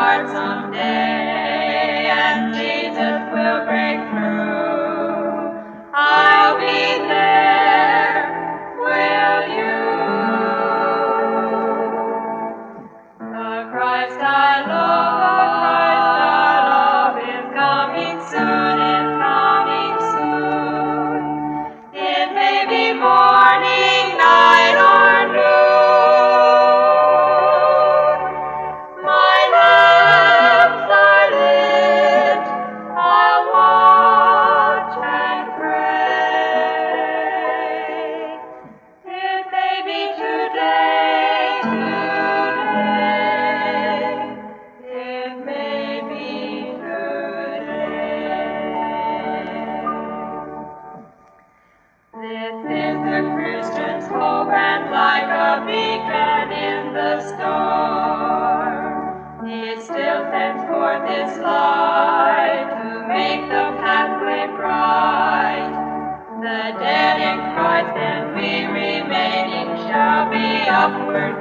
heart someday, and Jesus will break through. I'll be there, will you? The Christ I love is coming soon, is coming soon. It may be morning, night, or noon. My lamps are lit, I'll watch and pray. It may be today, it may be today. This is the Christian's hope, and like a beacon in the storm, he still sends forth his light to make the pathway bright. The dead in Christ and we remaining shall be upward